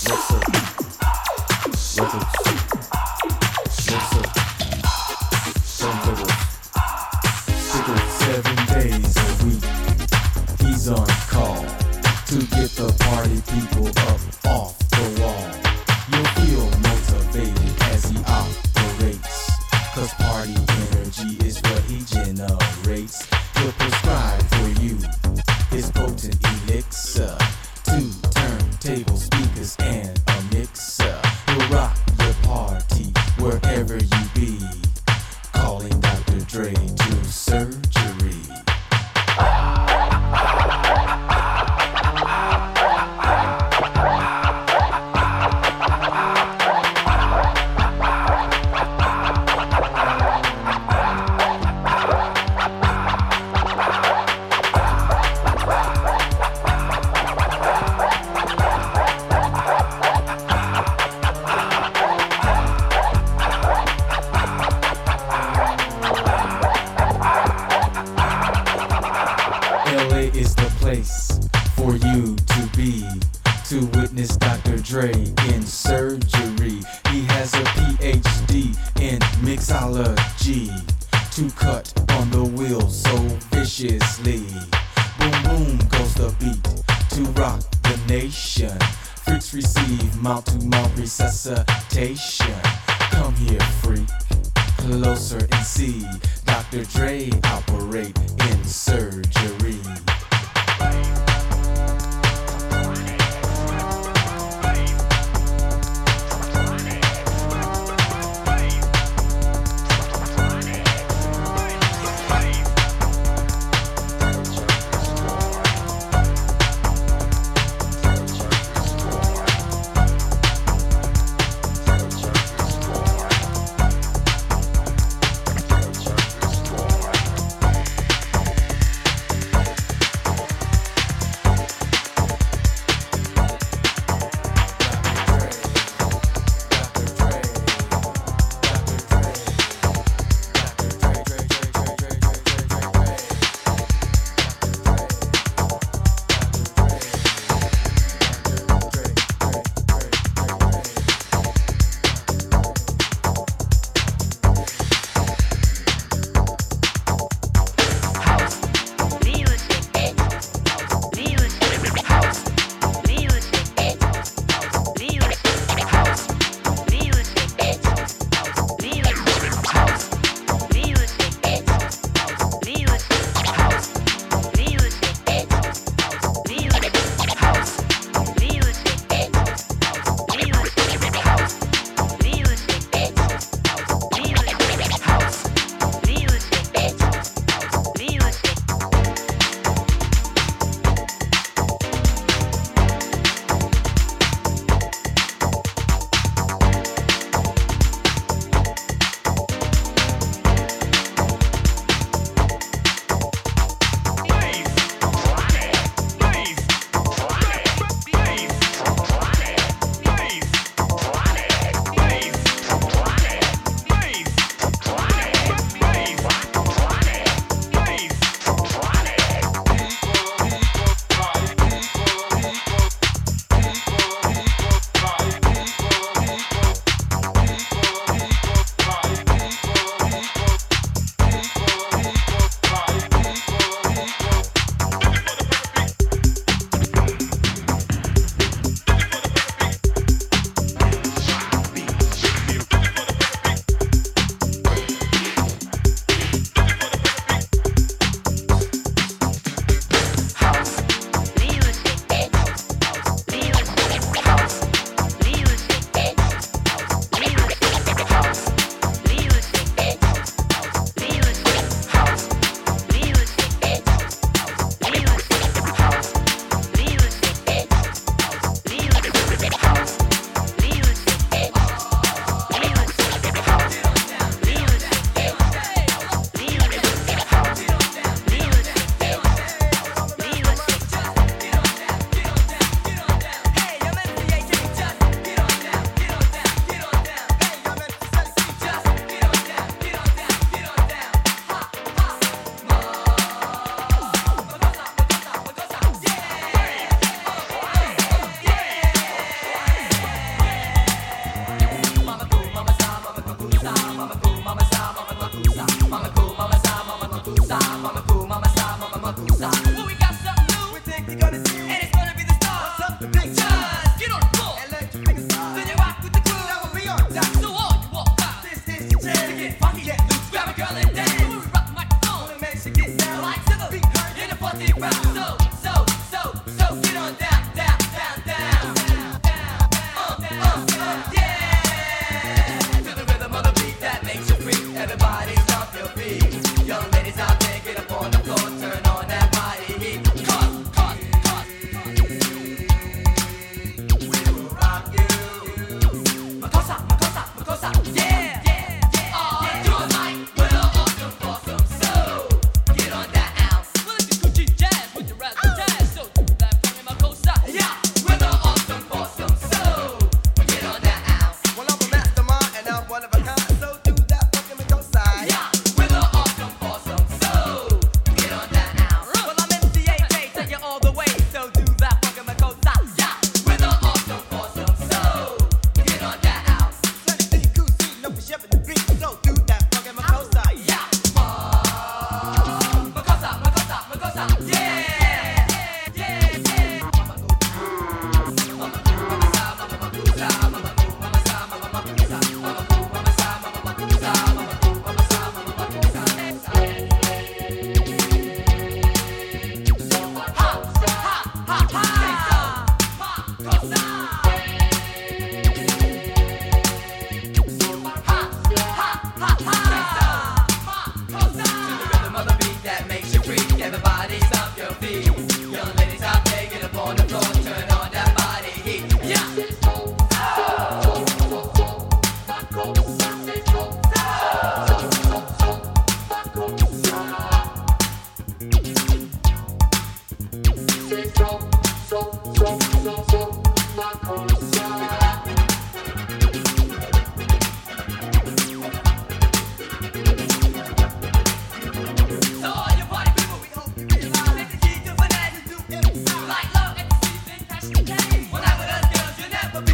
What's up? Records. What's up? Turntables. Secret 7 days a week. He's on call to get the party people up off the wall. You'll feel motivated as he operates, 'cause party energy is what he generates. He'll prescribe for you his potent elixir, 2 turntable speakers and a mixer. He'll rock the party wherever you be, calling Dr. Dre to surgery. LA is the place for you to be, to witness Dr. Dre in surgery. He has a PhD in mixology, to cut on the wheel so viciously. Boom boom goes the beat to rock the nation. Freaks receive mouth-to-mouth resuscitation. Come here, freak, closer and see Dr. Dre operate in surgery. Never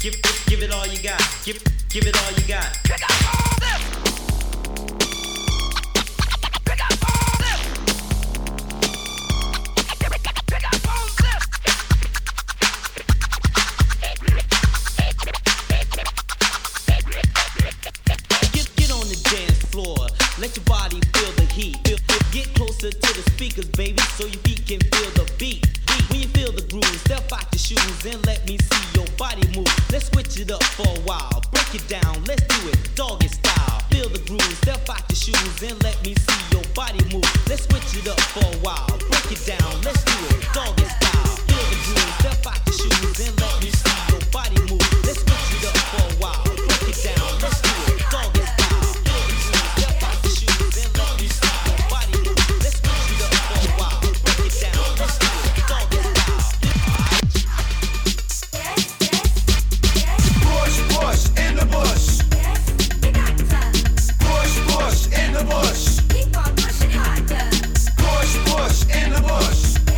Give it all you got. Give it all you got. Pick up all this. Pick up all this. Pick up all this. Get on the dance floor. Let your body feel the heat. Get closer to the speakers, baby, so your feet can feel the beat. When you feel the groove, step out your shoes and let me see your body move. Let's switch it up for a while. Break it down, let's do it doggy style. Feel the groove, step out your shoes and let me see your body move. Let's switch it up for a while. Break it down, let's do it doggy style. Feel the groove, step out your shoes and let me see your body move. Let's switch it up for a while. Break it down, let's do it doggy style. Feel the groove, step out your shoes and let me see your body move. Let's switch it up for a while. Break it down, let's do it doggy style. Push in the bush. Push in the bush. Keep on pushing harder. Push in the bush.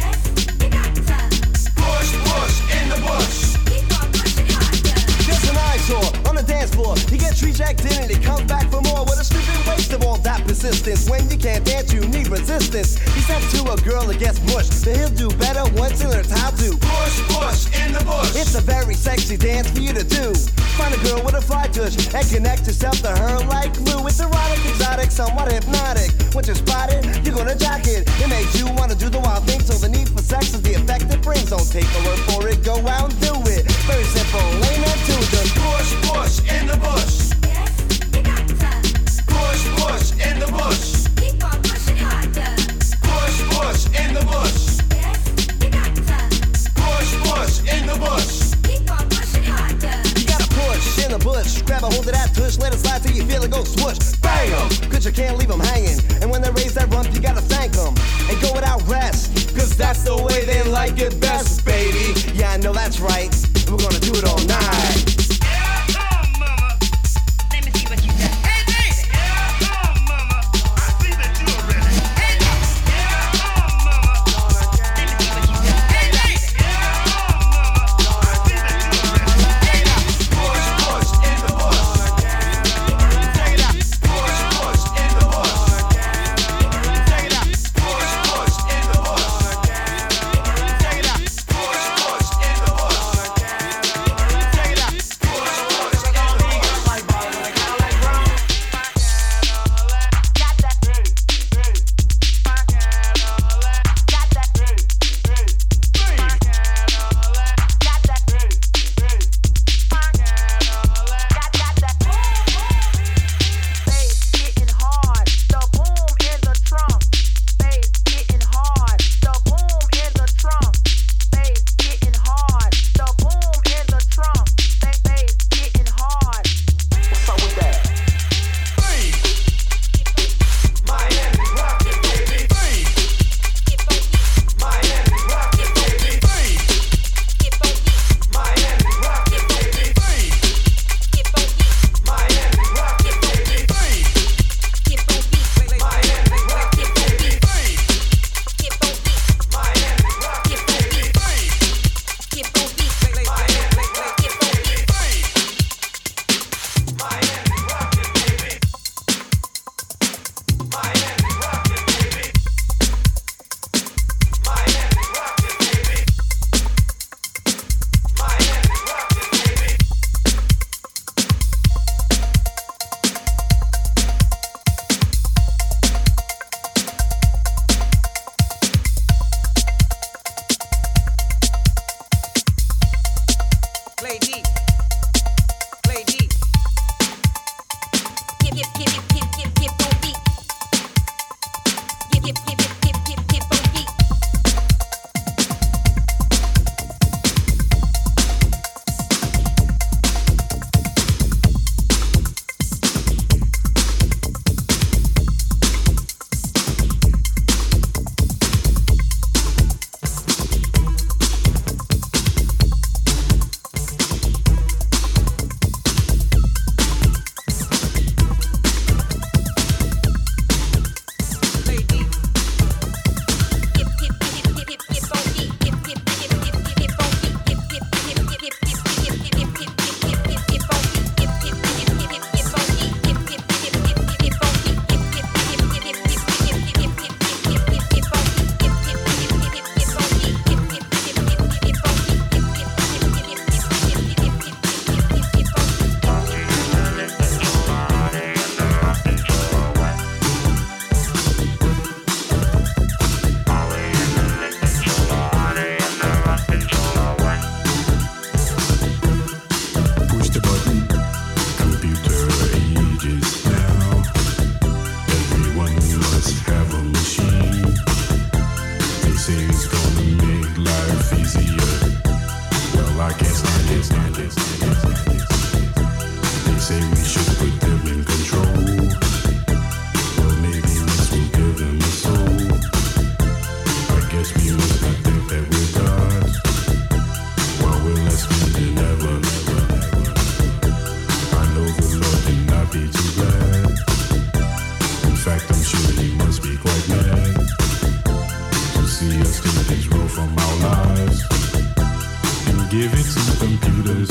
Push in the bush. Keep on pushing harder. There's an eyesore on the dance floor. You get rejected and it comes back for more. What a stupid waste of all that persistence. When you can't dance, you need resistance. He said to a girl that gets mushed, that he'll do better once he learns how to. Push in the bush. It's a very sexy dance for you to do. Find a girl with a fly touch and connect yourself to her like glue. It's erotic, exotic, somewhat hypnotic. Once you're spotted, you're gonna jack it. It makes you wanna do the wild thing, so the need for sex is the effect it brings. Don't take the word for it, go out and do it. Very simple, ain't that too? Just push in the bush. Yes, you got to. Push in the bush. Keep on pushing harder. Push in the bush. Yes, you got to. Push in the bush. Keep on pushing harder. you gotta push in the bush. Grab a hold of that tush, let it slide till you feel it go swoosh. Bang 'em, cause you can't leave 'em hanging. And when they raise that rump, you gotta thank 'em. And go without rest, cause that's the way they like it best, baby. Yeah, I know that's right. We're gonna do it all night. They say we should put them in control. Well, maybe this will give them a soul. I guess we must not think that we're gods, while we're less than ever. I know the Lord did not be too glad. In fact, I'm sure he must be quite mad to see us take things roll from our lives and give it to computers.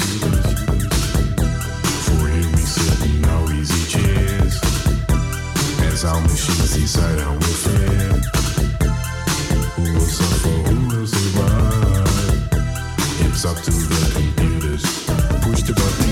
For here we sit in our easy chairs as our machines decide how we're fair. Who will suffer, who will survive? It's up to the computers. Push the button.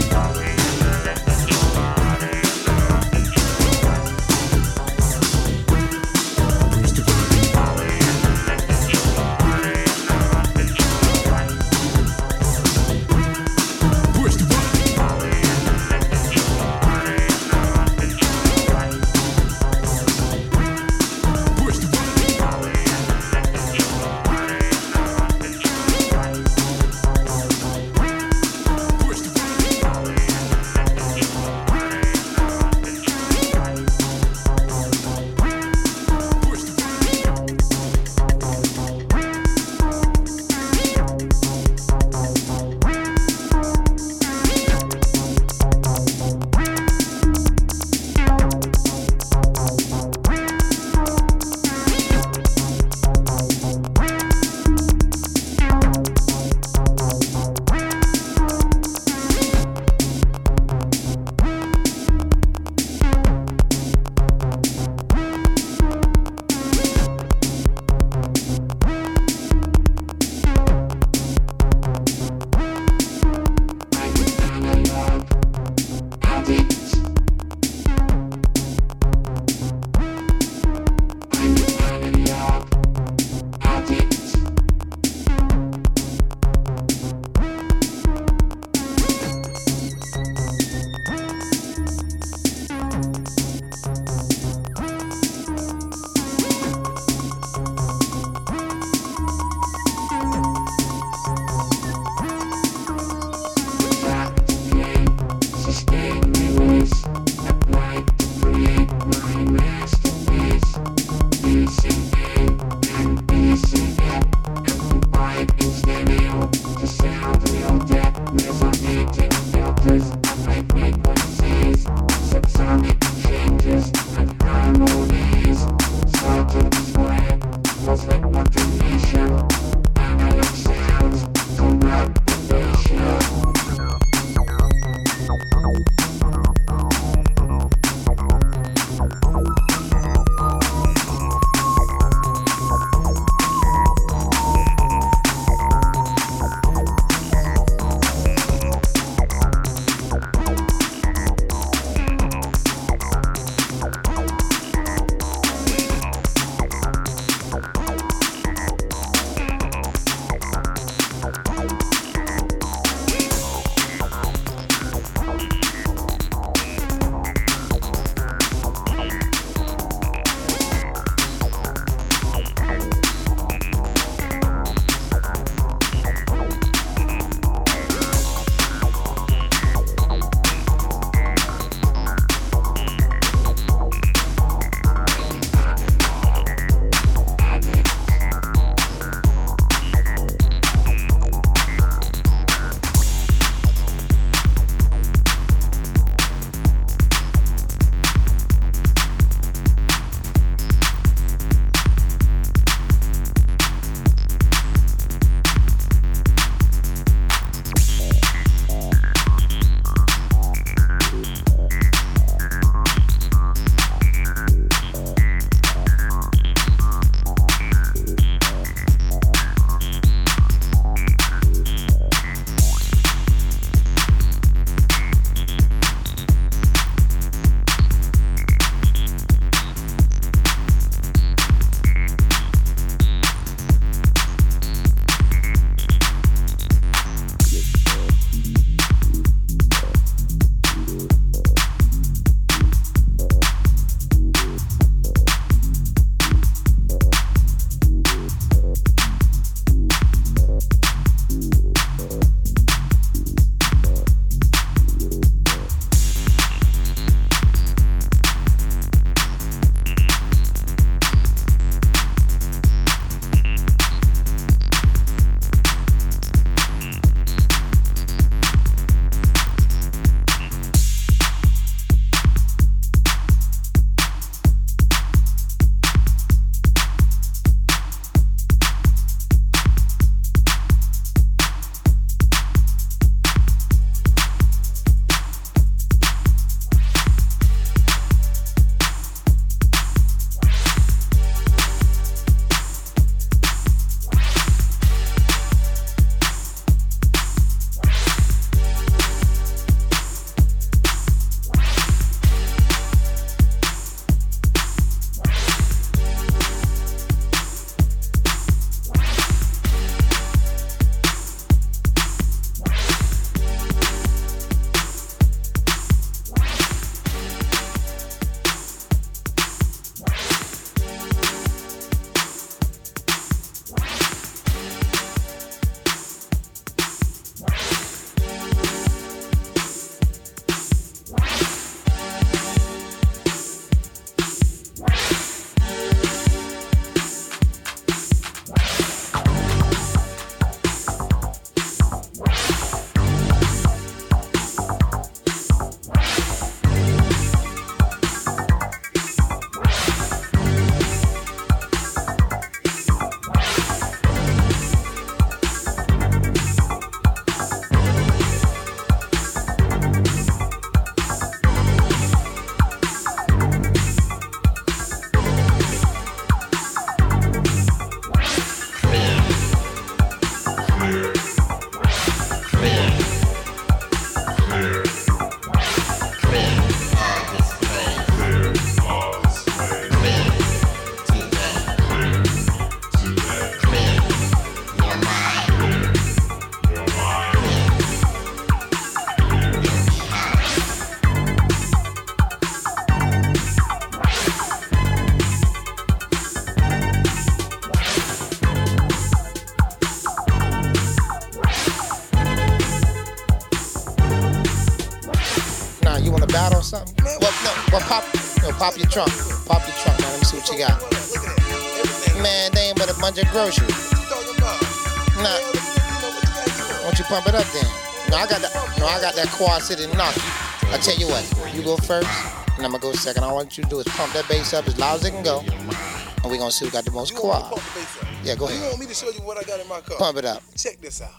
battle or something? Pop your trunk. Pop your trunk, man. Let me see what you got. Man, they ain't but a bunch of groceries. Nah. Why don't you pump it up then? No, I got that Quad City knock. I tell you what, you go first, and I'm gonna go second. All I want you to do is pump that bass up as loud as it can go, and we gonna see who got the most quad. Yeah, go ahead. You want me to show you what I got in my car? Pump it up. Check this out.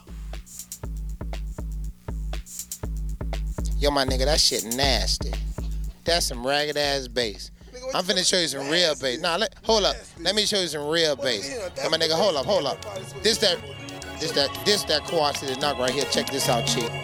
Yo, my nigga, that shit nasty. That's some ragged ass bass. I'm finna show you some real bass. Nah, hold up. Let me show you some real bass. Yo, my nigga, hold up. This that Quad City knock right here. Check this out, chick.